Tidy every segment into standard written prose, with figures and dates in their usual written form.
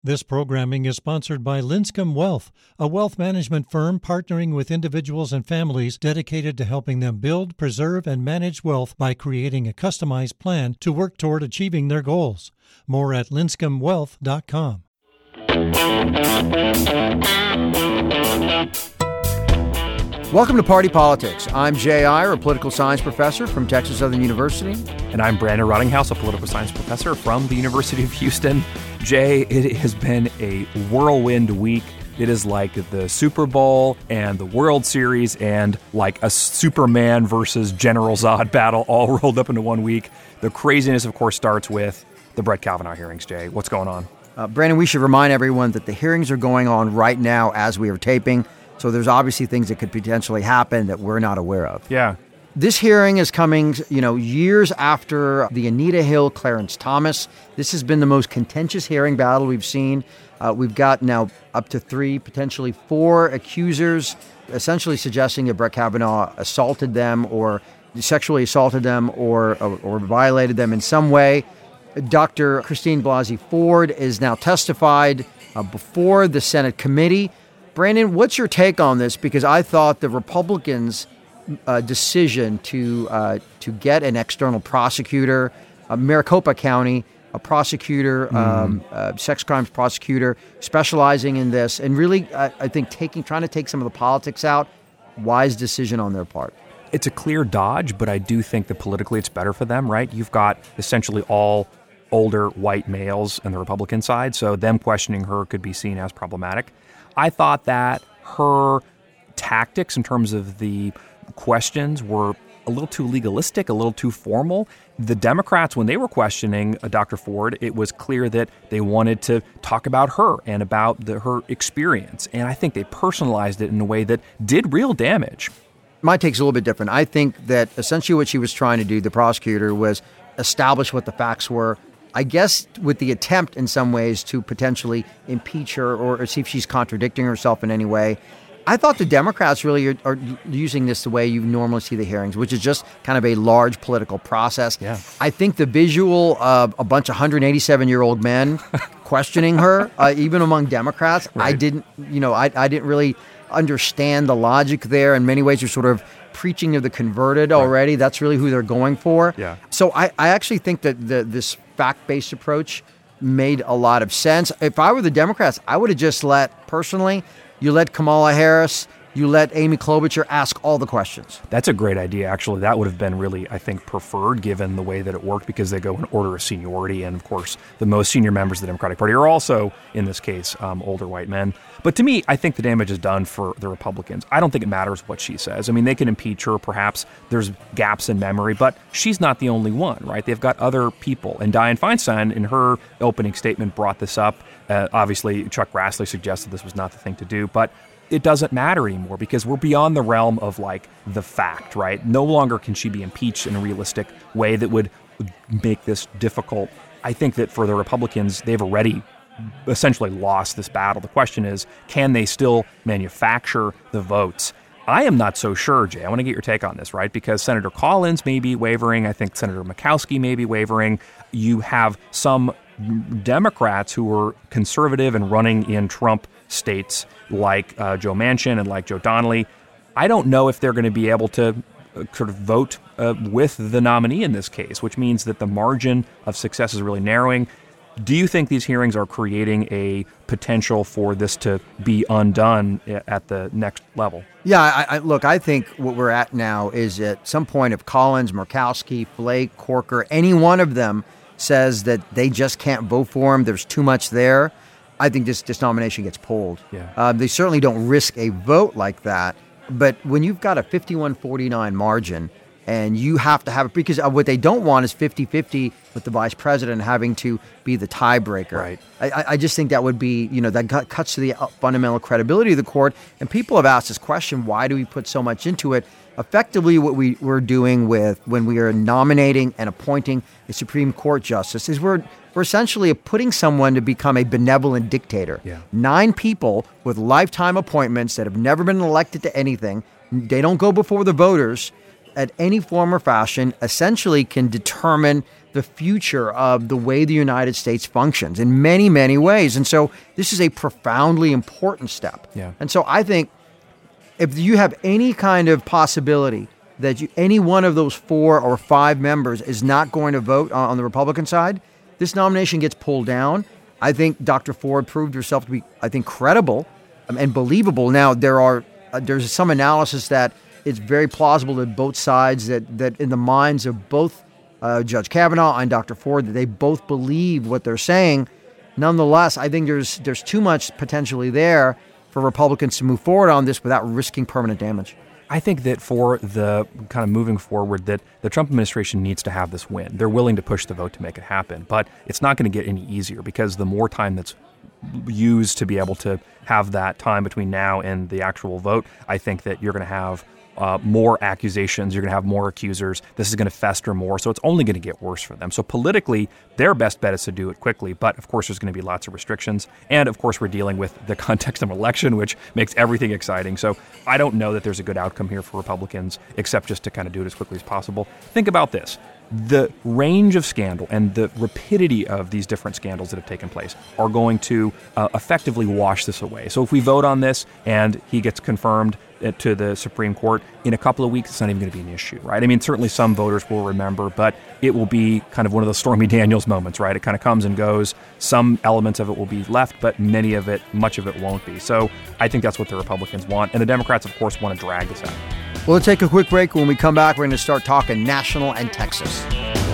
This programming is sponsored by Linscomb Wealth, a wealth management firm partnering with individuals and families dedicated to helping them build, preserve, and manage wealth by creating a customized plan to work toward achieving their goals. More at linscombwealth.com. Welcome to Party Politics. I'm Jay Iyer, a political science professor from Texas Southern University. And I'm Brandon Rottinghouse, a political science professor from the University of Houston. Jay, it has been a whirlwind week. It is like the Super Bowl and the World Series and like a Superman versus General Zod battle all rolled up into 1 week. The craziness, of course, starts with the Brett Kavanaugh hearings. Jay, what's going on? Brandon, we should remind everyone that the hearings are going on right now as we are taping. So there's obviously things that could potentially happen that we're not aware of. Yeah. This hearing is coming, years after the Anita Hill, Clarence Thomas. This has been the most contentious hearing battle we've seen. We've got now up to 3, potentially 4 accusers, essentially suggesting that Brett Kavanaugh assaulted them or sexually assaulted them or violated them in some way. Dr. Christine Blasey Ford is now testified before the Senate committee. Brandon, what's your take on this? Because I thought the Republicans' decision to get an external prosecutor, Maricopa County, a prosecutor, sex crimes prosecutor, specializing in this, and really, I think, trying to take some of the politics out, wise decision on their part. It's a clear dodge, but I do think that politically it's better for them, right? You've got essentially all older white males on the Republican side, so them questioning her could be seen as problematic. I thought that her tactics in terms of the questions were a little too legalistic, a little too formal. The Democrats, when they were questioning Dr. Ford, it was clear that they wanted to talk about her and about her experience. And I think they personalized it in a way that did real damage. My take's a little bit different. I think that essentially what she was trying to do, the prosecutor, was establish what the facts were, I guess with the attempt in some ways to potentially impeach her or see if she's contradicting herself in any way. I thought the Democrats really are using this the way you normally see the hearings, which is just kind of a large political process. Yeah. I think the visual of a bunch of 187-year-old men questioning her, even among Democrats, right. I didn't really understand the logic there. In many ways, you're sort of preaching to the converted already. Right. That's really who they're going for. Yeah. So I actually think that this fact-based approach made a lot of sense. If I were the Democrats, I would have just let Kamala Harris, you let Amy Klobuchar ask all the questions. That's a great idea, actually. That would have been really, I think, preferred given the way that it worked because they go in order of seniority. And, of course, the most senior members of the Democratic Party are also, in this case, older white men. But to me, I think the damage is done for the Republicans. I don't think it matters what she says. I mean, they can impeach her. Perhaps there's gaps in memory, but she's not the only one, right? They've got other people. And Dianne Feinstein, in her opening statement, brought this up. Obviously, Chuck Grassley suggested this was not the thing to do, but it doesn't matter anymore because we're beyond the realm of like the fact, right? No longer can she be impeached in a realistic way that would make this difficult. I think that for the Republicans, they've already essentially lost this battle. The question is, can they still manufacture the votes? I am not so sure, Jay. I want to get your take on this, right? Because Senator Collins may be wavering. I think Senator Murkowski may be wavering. You have some Democrats who were conservative and running in Trump states like Joe Manchin and like Joe Donnelly. I don't know if they're going to be able to sort of vote with the nominee in this case, which means that the margin of success is really narrowing. Do you think these hearings are creating a potential for this to be undone at the next level? Yeah, I think what we're at now is at some point if Collins, Murkowski, Flake, Corker, any one of them says that they just can't vote for him, there's too much there, I think this nomination gets pulled. Yeah. They certainly don't risk a vote like that. But when you've got a 51-49 margin and you have to have it, because what they don't want is 50-50 with the vice president having to be the tiebreaker. Right. I just think that would be, that cuts to the fundamental credibility of the court. And people have asked this question, why do we put so much into it? Effectively, what we're doing when we are nominating and appointing a Supreme Court justice is we're essentially putting someone to become a benevolent dictator. Yeah. 9 people with lifetime appointments that have never been elected to anything. They don't go before the voters at any form or fashion, essentially can determine the future of the way the United States functions in many, many ways. And so this is a profoundly important step. Yeah. And so I think if you have any kind of possibility that any one of those 4 or 5 members is not going to vote on the Republican side, this nomination gets pulled down. I think Dr. Ford proved herself to be, I think, credible and believable. Now, there's some analysis that it's very plausible that both sides, that in the minds of both Judge Kavanaugh and Dr. Ford, that they both believe what they're saying. Nonetheless, I think there's too much potentially there for Republicans to move forward on this without risking permanent damage. I think that for the kind of moving forward, that the Trump administration needs to have this win. They're willing to push the vote to make it happen, but it's not going to get any easier because the more time that's used to be able to have that time between now and the actual vote, I think that you're going to have more accusations, you're going to have more accusers, this is going to fester more, so it's only going to get worse for them. So politically, their best bet is to do it quickly, but of course there's going to be lots of restrictions, and of course we're dealing with the context of an election, which makes everything exciting. So I don't know that there's a good outcome here for Republicans, except just to kind of do it as quickly as possible. Think about this. The range of scandal and the rapidity of these different scandals that have taken place are going to effectively wash this away. So if we vote on this and he gets confirmed to the Supreme Court, in a couple of weeks, it's not even going to be an issue, right? I mean, certainly some voters will remember, but it will be kind of one of those Stormy Daniels moments, right? It kind of comes and goes. Some elements of it will be left, but much of it won't be. So I think that's what the Republicans want. And the Democrats, of course, want to drag this out. Well, let's take a quick break. When we come back, we're going to start talking national and Texas.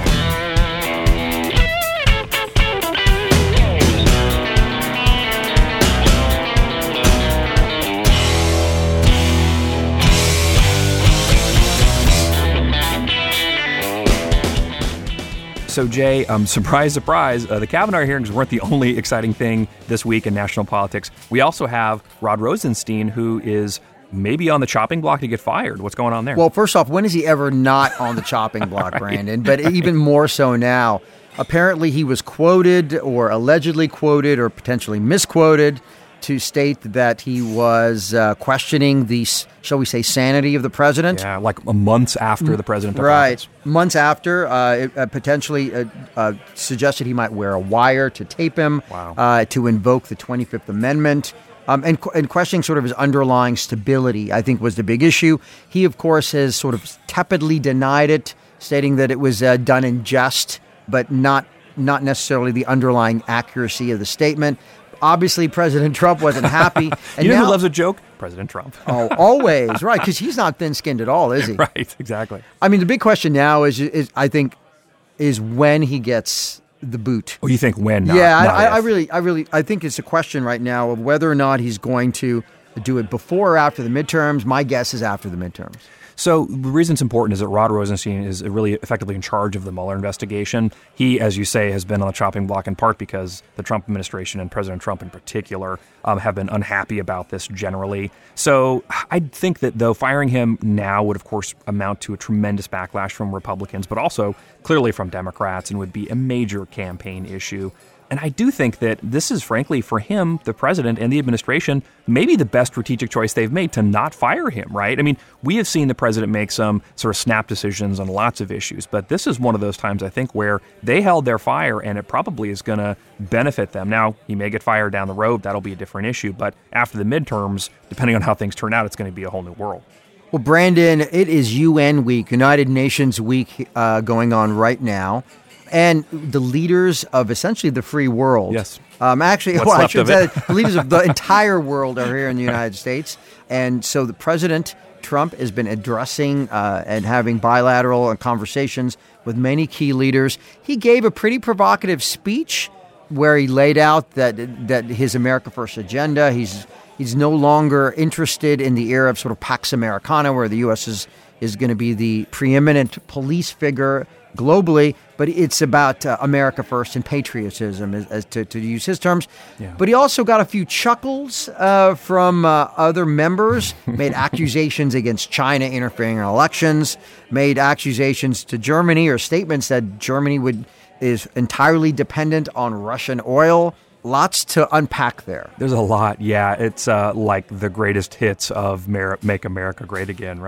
So, Jay, surprise, surprise, the Kavanaugh hearings weren't the only exciting thing this week in national politics. We also have Rod Rosenstein, who is maybe on the chopping block to get fired. What's going on there? Well, first off, when is he ever not on the chopping block, right. Brandon? But even more so now. Apparently, he was quoted or allegedly quoted or potentially misquoted to state that he was questioning the, shall we say, sanity of the president. Yeah, like months after the president took right. office. Months after, it potentially suggested he might wear a wire to tape him, to invoke the 25th Amendment. And questioning sort of his underlying stability, I think, was the big issue. He, of course, has sort of tepidly denied it, stating that it was done in jest, but not necessarily the underlying accuracy of the statement. Obviously, President Trump wasn't happy. And you know who loves a joke? President Trump. Oh, always, right, because he's not thin-skinned at all, is he? Right, exactly. I mean, the big question now is I think, is when he gets the boot. Oh, you think when? Not, yeah, not I really think it's a question right now of whether or not he's going to do it before or after the midterms. My guess is after the midterms. So the reason it's important is that Rod Rosenstein is really effectively in charge of the Mueller investigation. He, as you say, has been on the chopping block in part because the Trump administration and President Trump in particular have been unhappy about this generally. So I think that, though, firing him now would, of course, amount to a tremendous backlash from Republicans, but also clearly from Democrats, and would be a major campaign issue. And I do think that this is, frankly, for him, the president and the administration, maybe the best strategic choice they've made to not fire him, right? I mean, we have seen the president make some sort of snap decisions on lots of issues, but this is one of those times, I think, where they held their fire, and it probably is going to benefit them. Now, he may get fired down the road. That'll be a different issue. But after the midterms, depending on how things turn out, it's going to be a whole new world. Well, Brandon, it is UN Week, United Nations Week going on right now. And the leaders of essentially the free world. Yes. Actually, well, I should say the leaders of the entire world are here in the United States. And so the President Trump has been addressing and having bilateral conversations with many key leaders. He gave a pretty provocative speech where he laid out that his America First agenda, he's no longer interested in the era of sort of Pax Americana, where the U.S. is going to be the preeminent police figure globally, but it's about America First and patriotism, as to use his terms. Yeah. But he also got a few chuckles from other members, made accusations against China interfering in elections, made accusations to Germany, or statements that Germany is entirely dependent on Russian oil. Lots to unpack there. There's a lot, yeah. It's like the greatest hits of Make America Great Again, right?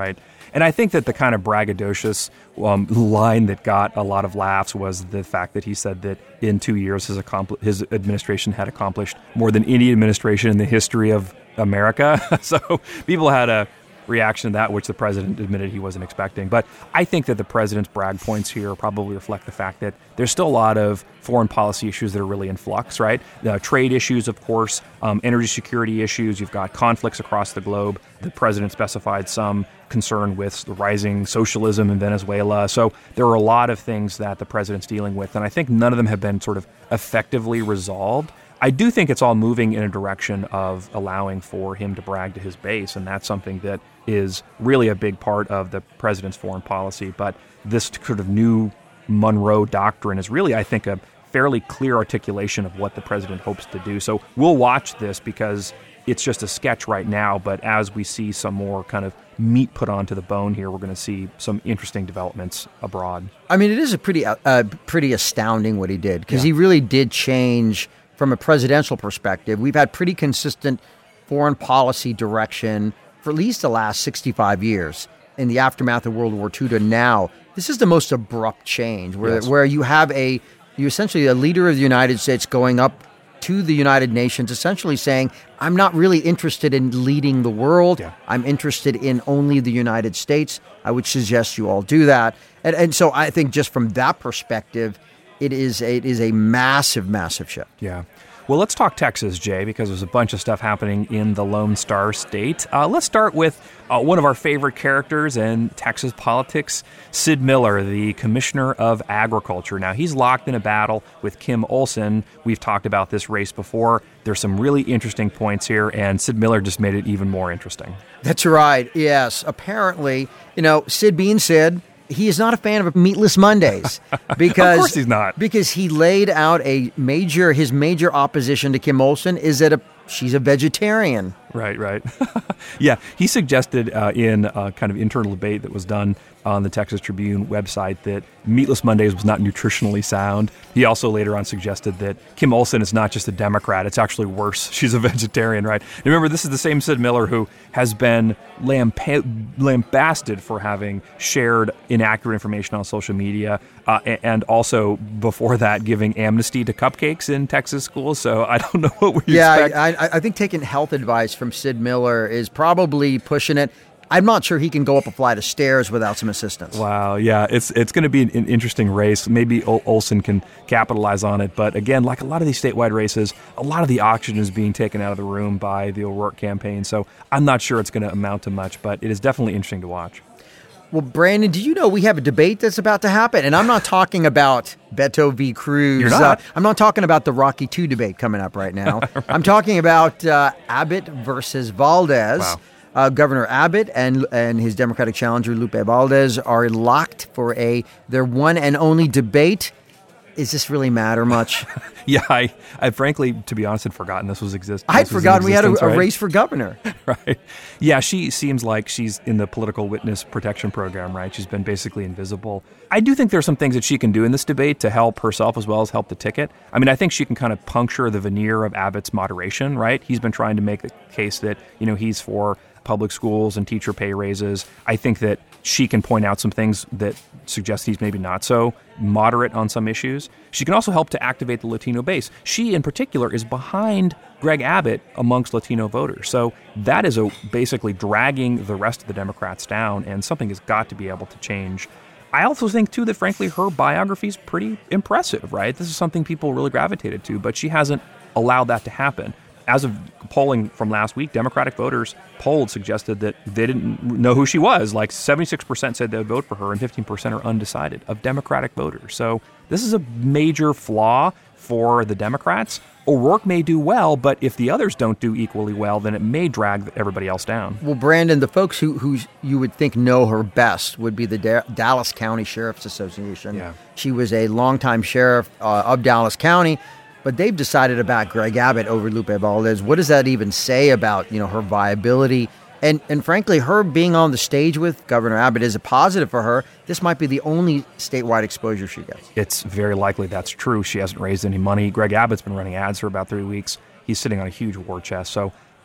And I think that the kind of braggadocious line that got a lot of laughs was the fact that he said that in 2 years his administration had accomplished more than any administration in the history of America. So people had a reaction to that, which the president admitted he wasn't expecting. But I think that the president's brag points here probably reflect the fact that there's still a lot of foreign policy issues that are really in flux, right? Trade issues, of course, energy security issues. You've got conflicts across the globe. The president specified some concern with the rising socialism in Venezuela. So there are a lot of things that the president's dealing with, and I think none of them have been sort of effectively resolved. I do think it's all moving in a direction of allowing for him to brag to his base, and that's something that is really a big part of the president's foreign policy. But this sort of new Monroe Doctrine is really, I think, a fairly clear articulation of what the president hopes to do. So we'll watch this because it's just a sketch right now, but as we see some more kind of meat put onto the bone here, we're going to see some interesting developments abroad. I mean, it is a pretty astounding what he did, because he really did change from a presidential perspective. We've had pretty consistent foreign policy direction for at least the last 65 years in the aftermath of World War II to now. This is the most abrupt change where you have you essentially a leader of the United States going up to the United Nations essentially saying, I'm not really interested in leading the world. Yeah. I'm interested in only the United States. I would suggest you all do that. And so I think just from that perspective, it is a massive, massive shift. Yeah. Well, let's talk Texas, Jay, because there's a bunch of stuff happening in the Lone Star State. Let's start with one of our favorite characters in Texas politics, Sid Miller, the Commissioner of Agriculture. Now, he's locked in a battle with Kim Olson. We've talked about this race before. There's some really interesting points here, and Sid Miller just made it even more interesting. That's right. Yes. Apparently, Sid being Sid, he is not a fan of Meatless Mondays because of course he's not. Because he laid out his major opposition to Kim Olson is that she's a vegetarian. Right. Yeah, he suggested in a kind of internal debate that was done on the Texas Tribune website that Meatless Mondays was not nutritionally sound. He also later on suggested that Kim Olson is not just a Democrat, it's actually worse. She's a vegetarian, right? And remember, this is the same Sid Miller who has been lambasted for having shared inaccurate information on social media and also before that giving amnesty to cupcakes in Texas schools. So I don't know what we expect. I think taking health advice from Sid Miller is probably pushing it. I'm not sure he can go up a flight of stairs without some assistance. Wow, yeah, it's going to be an interesting race. Maybe Olson can capitalize on it, but again, like a lot of these statewide races, a lot of the oxygen is being taken out of the room by the O'Rourke campaign, so I'm not sure it's going to amount to much, but it is definitely interesting to watch. Well, Brandon, do you know we have a debate that's about to happen? And I'm not talking about Beto v. Cruz. You're not? I'm not talking about the Rocky II debate coming up right now. Right. I'm talking about Abbott versus Valdez. Wow. Governor Abbott and his Democratic challenger Lupe Valdez are locked for their one and only debate. Does this really matter much? Yeah, I frankly, to be honest, had forgotten this was existing. I'd forgotten we had a race for governor. Right. Yeah, she seems like she's in the political witness protection program, right? She's been basically invisible. I do think there's some things that she can do in this debate to help herself as well as help the ticket. I mean, I think she can kind of puncture the veneer of Abbott's moderation, right? He's been trying to make the case that, he's for public schools and teacher pay raises. I think that she can point out some things that suggest he's maybe not so moderate on some issues. She can also help to activate the Latino base. She, in particular, is behind Greg Abbott amongst Latino voters. So that is basically dragging the rest of the Democrats down, and something has got to be able to change. I also think, too, that, frankly, her biography is pretty impressive, right? This is something people really gravitated to, but she hasn't allowed that to happen. As of polling from last week, Democratic voters polled suggested that they didn't know who she was. Like 76% said they would vote for her and 15% are undecided of Democratic voters. So this is a major flaw for the Democrats. O'Rourke may do well, but if the others don't do equally well, then it may drag everybody else down. Well, Brandon, the folks who you would think know her best would be the Dallas County Sheriff's Association. Yeah. She was a longtime sheriff of Dallas County. But they've decided to back Greg Abbott over Lupe Valdez. What does that even say about, her viability? And frankly, her being on the stage with Governor Abbott is a positive for her. This might be the only statewide exposure she gets. It's very likely that's true. She hasn't raised any money. Greg Abbott's been running ads for about 3 weeks. He's sitting on a huge war chest. So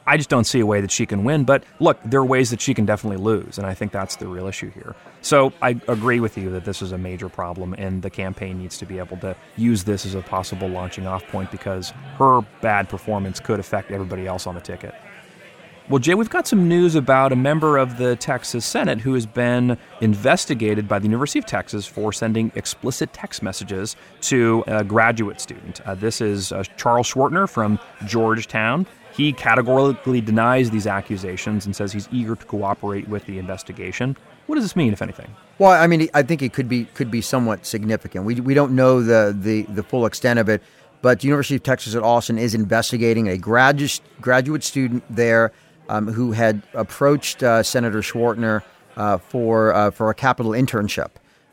I just don't see a way that she can win. But look, there are ways that she can definitely lose, and I think that's the real issue here. So I agree with you that this is a major problem, and the campaign needs to be able to use this as a possible launching off point because her bad performance could affect everybody else on the ticket. Well, Jay, we've got some news about a member of the Texas Senate who has been investigated by the University of Texas for sending explicit text messages to a graduate student. This is Charles Schwartner from Georgetown. He categorically denies these accusations and says he's eager to cooperate with the investigation. What does this mean, if anything? Well, I mean, I think it could be somewhat significant. We don't know the full extent of it, but the University of Texas at Austin is investigating a graduate student there who had approached Senator Schwartner for a Capitol internship.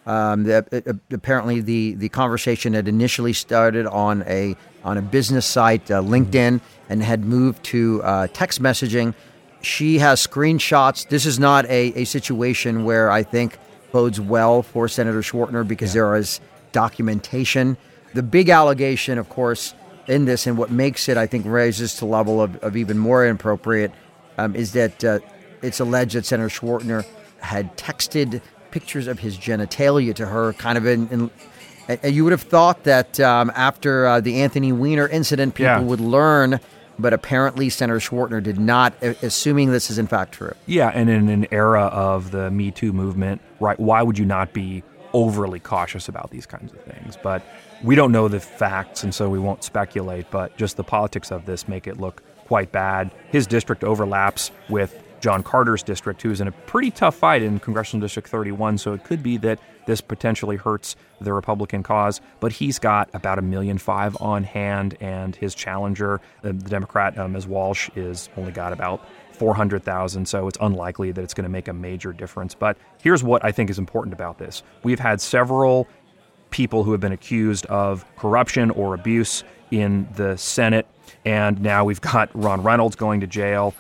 Apparently, the conversation had initially started on a business site, LinkedIn, and had moved to text messaging. She has screenshots. This is not a situation where I think bodes well for Senator Schwartner because there is documentation. The big allegation, of course, in this, and what makes it, I think, raises to the level of even more inappropriate, is that it's alleged that Senator Schwartner had texted pictures of his genitalia to her, kind of and you would have thought that after the Anthony Weiner incident, people would learn, but apparently Senator Schwartner did not, assuming this is in fact true. Yeah, and in an era of the Me Too movement, right, why would you not be overly cautious about these kinds of things? But we don't know the facts, and so we won't speculate, but just the politics of this make it look quite bad. His district overlaps with John Carter's district, who's in a pretty tough fight in Congressional District 31, so it could be that this potentially hurts the Republican cause, but he's got about $1.5 million on hand, and his challenger, the Democrat, Ms. Walsh, is only got about $400,000, so it's unlikely that it's going to make a major difference. But here's what I think is important about this. We've had several people who have been accused of corruption or abuse in the Senate, and now we've got Ron Reynolds going to jail.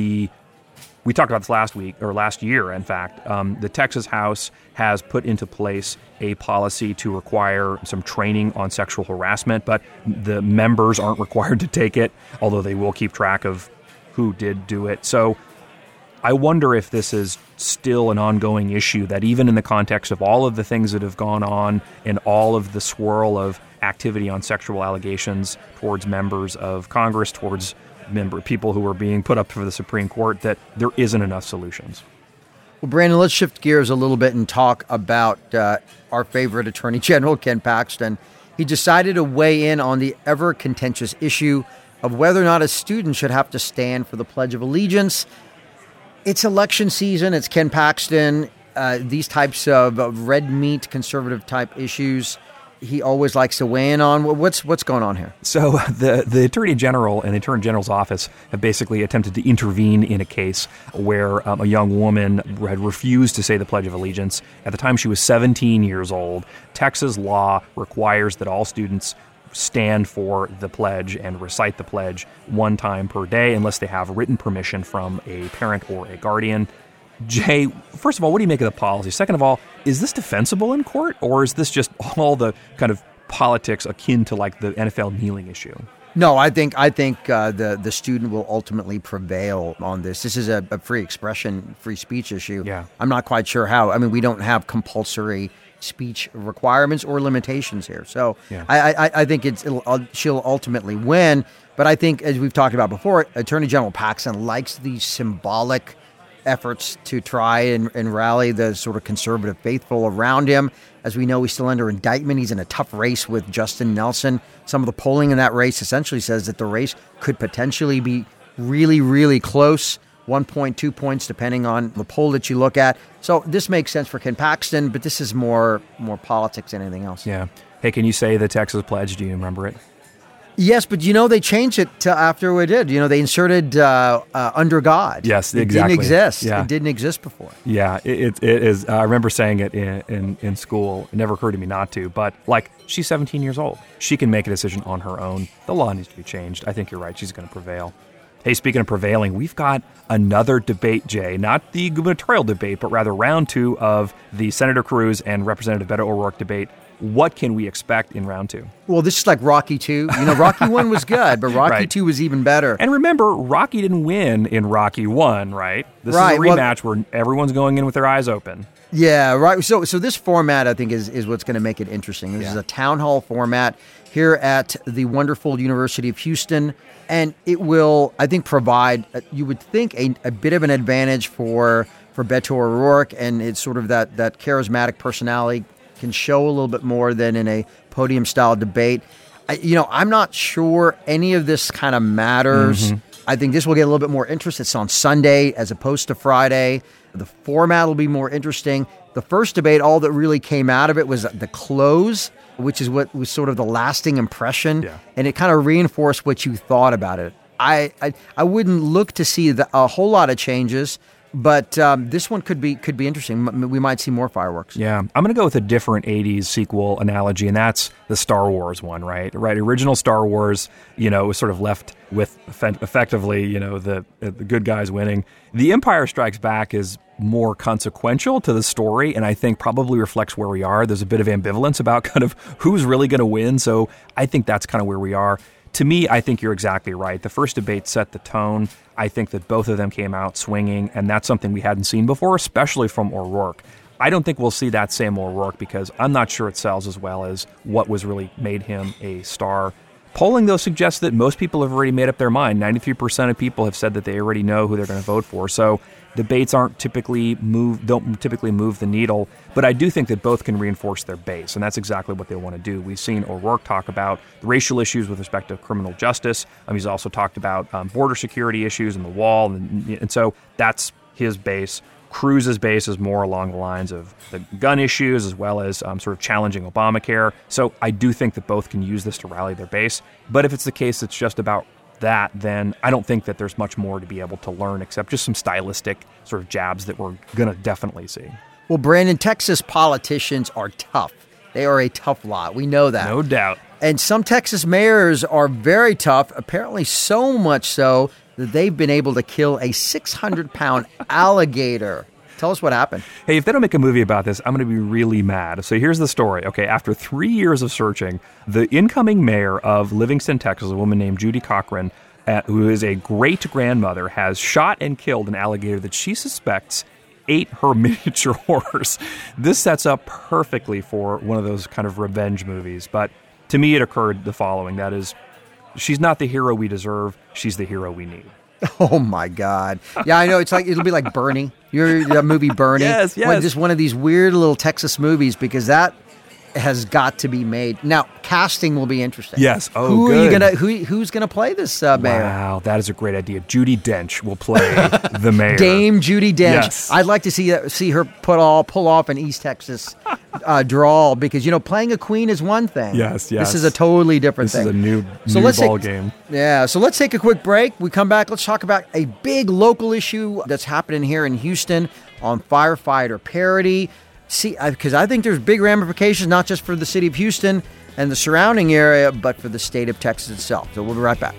We talked about this last year, in fact. The Texas House has put into place a policy to require some training on sexual harassment, but the members aren't required to take it, although they will keep track of who did do it. So I wonder if this is still an ongoing issue, that even in the context of all of the things that have gone on and all of the swirl of activity on sexual allegations towards members of Congress, towards people who are being put up for the Supreme Court, that there isn't enough solutions. Well, Brandon, let's shift gears a little bit and talk about our favorite Attorney General, Ken Paxton. He decided to weigh in on the ever-contentious issue of whether or not a student should have to stand for the Pledge of Allegiance. It's election season. It's Ken Paxton. These types of red meat, conservative-type issues, he always likes to weigh in on. What's going on here? So the Attorney General and the Attorney General's office have basically attempted to intervene in a case where a young woman had refused to say the Pledge of Allegiance. At the time, she was 17 years old. Texas law requires that all students stand for the pledge and recite the pledge one time per day unless they have written permission from a parent or a guardian. Jay, first of all, what do you make of the policy? Second of all, is this defensible in court, or is this just all the kind of politics akin to like the NFL kneeling issue? No, I think the student will ultimately prevail on this. This is a free expression, free speech issue. Yeah. I'm not quite sure how. I mean, we don't have compulsory speech requirements or limitations here. So yeah. I think she'll ultimately win. But I think, as we've talked about before, Attorney General Paxton likes these symbolic efforts to try and rally the sort of conservative faithful around him. As we know, he's still under indictment. He's in a tough race with Justin Nelson. Some of the polling in that race essentially says that the race could potentially be really, really close, 1.2 points, depending on the poll that you look at. So this makes sense for Ken Paxton, but this is more politics than anything else. Yeah. Hey, can you say the Texas Pledge? Do you remember it? Yes, but they changed it to after we did. They inserted under God. Yes, it exactly. It didn't exist. Yeah. It didn't exist before. Yeah, it is. I remember saying it in school. It never occurred to me not to. But she's 17 years old. She can make a decision on her own. The law needs to be changed. I think you're right. She's going to prevail. Hey, speaking of prevailing, we've got another debate, Jay. Not the gubernatorial debate, but rather round 2 of the Senator Cruz and Representative Beto O'Rourke debate. what can we expect in round 2? Well, this is like Rocky 2. Rocky 1 was good, but Rocky Right. 2 was even better. And remember, Rocky didn't win in Rocky 1, right? This Right, is a rematch where everyone's going in with their eyes open. Yeah, right. So this format, I think, is what's going to make it interesting. This is a town hall format here at the wonderful University of Houston, and it will, I think, provide, you would think, a bit of an advantage for Beto O'Rourke, and it's sort of that charismatic personality can show a little bit more than in a podium-style debate. I'm not sure any of this kind of matters. Mm-hmm. I think this will get a little bit more interest. It's on Sunday as opposed to Friday. The format will be more interesting. The first debate, all that really came out of it was the close, which is what was sort of the lasting impression. Yeah. And it kind of reinforced what you thought about it. I wouldn't look to see a whole lot of changes, but this one could be interesting. We might see more fireworks. Yeah, I'm going to go with a different 80s sequel analogy, and that's the Star Wars one, right? Original Star Wars, was sort of left with effectively, the good guys winning. The Empire Strikes Back is more consequential to the story, and I think probably reflects where we are. There's a bit of ambivalence about kind of who's really going to win, so I think that's kind of where we are. To me, I think you're exactly right. The first debate set the tone. I think that both of them came out swinging, and that's something we hadn't seen before, especially from O'Rourke. I don't think we'll see that same O'Rourke because I'm not sure it sells as well as what was really made him a star. Polling, though, suggests that most people have already made up their mind. 93% of people have said that they already know who they're going to vote for. So debates don't typically move the needle. But I do think that both can reinforce their base, and that's exactly what they want to do. We've seen O'Rourke talk about the racial issues with respect to criminal justice. He's also talked about border security issues and the wall, and so that's his base. Cruz's base is more along the lines of the gun issues as well as sort of challenging Obamacare. So I do think that both can use this to rally their base. But if it's the case that's just about that, then I don't think that there's much more to be able to learn except just some stylistic sort of jabs that we're going to definitely see. Well, Brandon, Texas politicians are tough. They are a tough lot. We know that. No doubt. And some Texas mayors are very tough, apparently so much so that they've been able to kill a 600-pound alligator. Tell us what happened. Hey, if they don't make a movie about this, I'm going to be really mad. So here's the story. Okay, after 3 years of searching, the incoming mayor of Livingston, Texas, a woman named Judy Cochran, who is a great-grandmother, has shot and killed an alligator that she suspects ate her miniature horse. This sets up perfectly for one of those kind of revenge movies. But to me, it occurred the following. That is, she's not the hero we deserve. She's the hero we need. Oh, my God. Yeah, I know. It'll be like Bernie. That movie Bernie. Yes. Just one of these weird little Texas movies because that has got to be made. Now, casting will be interesting. Yes. Oh, good. Who's gonna play this mayor? Wow, that is a great idea. Judi Dench will play the mayor. Dame Judi Dench. Yes. I'd like to see her pull off an East Texas drawl because playing a queen is one thing. Yes. This is a totally different thing. This is a new ball game. Yeah. So let's take a quick break. We come back. Let's talk about a big local issue that's happening here in Houston on firefighter parity. Because I think there's big ramifications, not just for the city of Houston and the surrounding area, but for the state of Texas itself. So we'll be right back.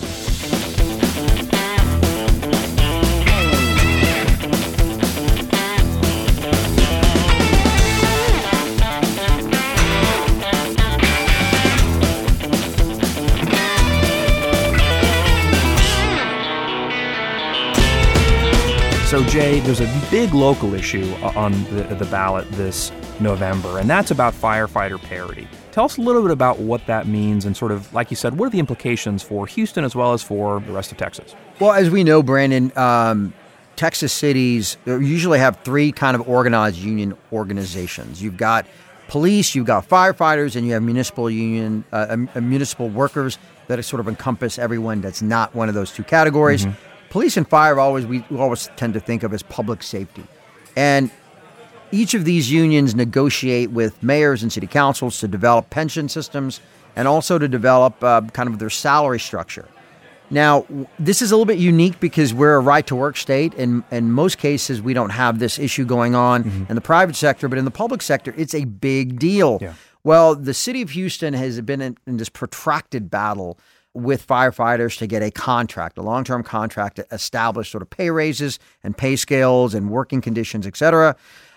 So, Jay, there's a big local issue on the ballot this November, and that's about firefighter parity. Tell us a little bit about what that means and sort of, like you said, what are the implications for Houston as well as for the rest of Texas? Well, as we know, Brandon, Texas cities usually have three kind of organized union organizations. You've got police, you've got firefighters, and you have municipal municipal workers that sort of encompass everyone that's not one of those two categories. Mm-hmm. Police and fire we always tend to think of as public safety. And each of these unions negotiate with mayors and city councils to develop pension systems and also to develop kind of their salary structure. Now, this is a little bit unique because we're a right-to-work state, and in most cases, we don't have this issue going on in the private sector, but in the public sector, it's a big deal. Yeah. Well, the city of Houston has been in this protracted battle with firefighters to get a long-term contract to establish sort of pay raises and pay scales and working conditions, et cetera.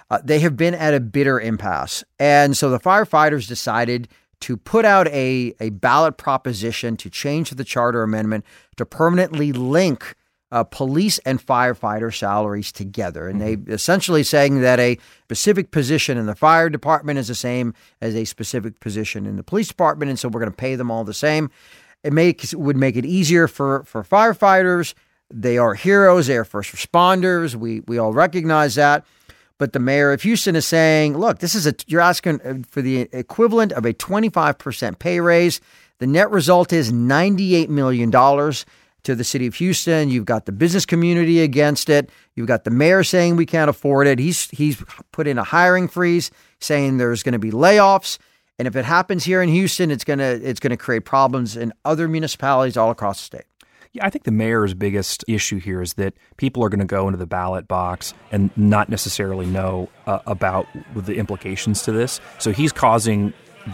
they have been at a bitter impasse. And so the firefighters decided to put out a ballot proposition to change the charter amendment to permanently link police and firefighter salaries together. And they essentially saying that a specific position in the fire department is the same as a specific position in the police department. And so we're going to pay them all the same. It would make it easier for firefighters. They are heroes. They are first responders. We all recognize that. But the mayor of Houston is saying, look, you're asking for the equivalent of a 25% pay raise. The net result is $98 million to the city of Houston. You've got the business community against it. You've got the mayor saying we can't afford it. He's put in a hiring freeze, saying there's going to be layoffs. And if it happens here in Houston, it's going to create problems in other municipalities all across the state. Yeah, I think the mayor's biggest issue here is that people are going to go into the ballot box and not necessarily know about the implications to this. So he's raising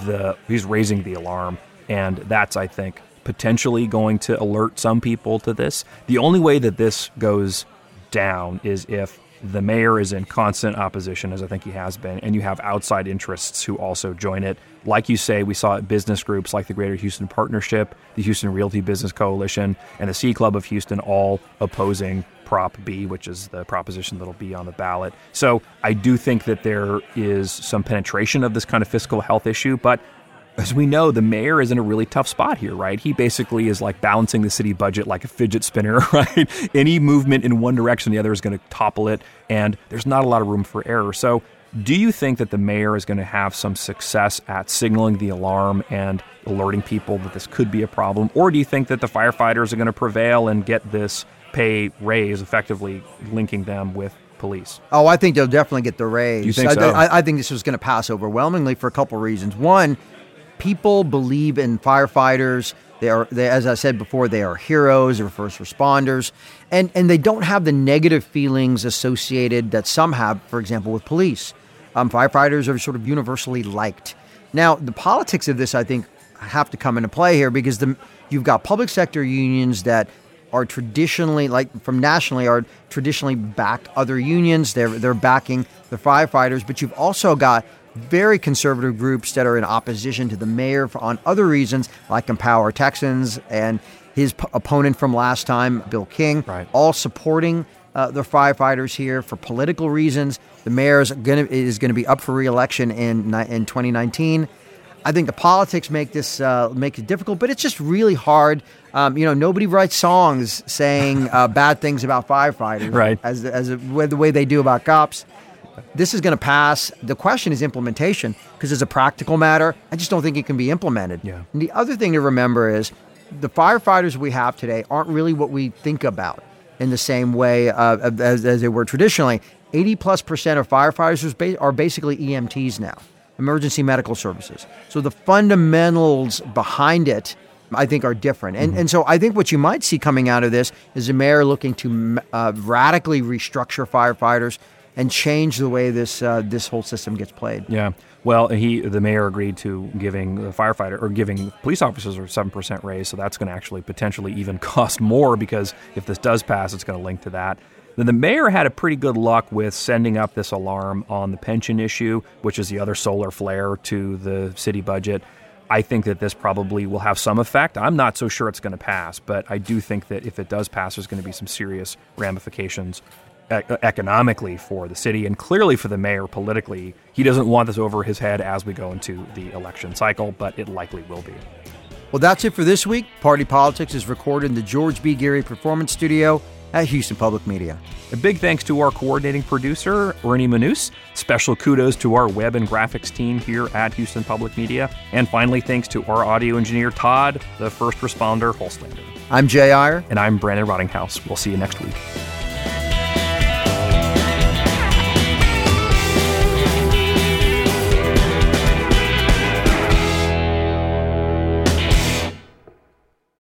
the alarm, and that's, I think, potentially going to alert some people to this. The only way that this goes down is if the mayor is in constant opposition, as I think he has been, and you have outside interests who also join it. Like you say, we saw business groups like the Greater Houston Partnership, the Houston Realty Business Coalition, and the Sea Club of Houston all opposing Prop B, which is the proposition that'll be on the ballot. So I do think that there is some penetration of this kind of fiscal health issue, but as we know, the mayor is in a really tough spot here, right? He basically is like balancing the city budget like a fidget spinner, right? Any movement in one direction, the other is going to topple it, and there's not a lot of room for error. So do you think that the mayor is going to have some success at signaling the alarm and alerting people that this could be a problem? Or do you think that the firefighters are going to prevail and get this pay raise, effectively linking them with police? Oh, I think they'll definitely get the raise. Do you think so? I think this was going to pass overwhelmingly for a couple reasons. One, people believe in firefighters. They, as I said before, they are heroes or first responders, and they don't have the negative feelings associated that some have, for example, with police. Firefighters are sort of universally liked. Now, the politics of this, I think, have to come into play here because you've got public sector unions that are traditionally, are traditionally backed other unions. They're backing the firefighters, but you've also got very conservative groups that are in opposition to the mayor on other reasons, like Empower Texans and his opponent from last time, Bill King, right, all supporting the firefighters here for political reasons. The mayor is going to be up for re-election in 2019. I think the politics make it difficult, but it's just really hard. Nobody writes songs saying bad things about firefighters, right, as the way they do about cops. This is going to pass. The question is implementation, because as a practical matter, I just don't think it can be implemented. Yeah. And the other thing to remember is the firefighters we have today aren't really what we think about in the same way as they were traditionally. 80+% of firefighters are basically EMTs now, emergency medical services. So the fundamentals behind it, I think, are different. And so I think what you might see coming out of this is the mayor looking to radically restructure firefighters and change the way this whole system gets played. Yeah. Well, the mayor agreed to giving police officers a 7% raise, so that's going to actually potentially even cost more, because if this does pass, it's going to link to that. Then the mayor had a pretty good luck with sending up this alarm on the pension issue, which is the other solar flare to the city budget. I think that this probably will have some effect. I'm not so sure it's going to pass, but I do think that if it does pass, there's going to be some serious ramifications economically for the city, and clearly for the mayor politically. He doesn't want this over his head as we go into the election cycle, but it likely will be. Well, that's it for this week. Party Politics is recorded in the George B. Geary Performance Studio at Houston Public Media. A big thanks to our coordinating producer, Ernie Manous. Special kudos to our web and graphics team here at Houston Public Media. And finally, thanks to our audio engineer, Todd, the first responder, Holslander. I'm Jay Iyer. And I'm Brandon Rottinghouse. We'll see you next week.